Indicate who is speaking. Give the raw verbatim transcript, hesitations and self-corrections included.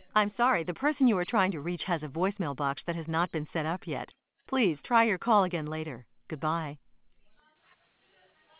Speaker 1: I'm sorry, the person you are trying to reach has a voicemail box that has not been set up yet. Please try your call again later. Goodbye.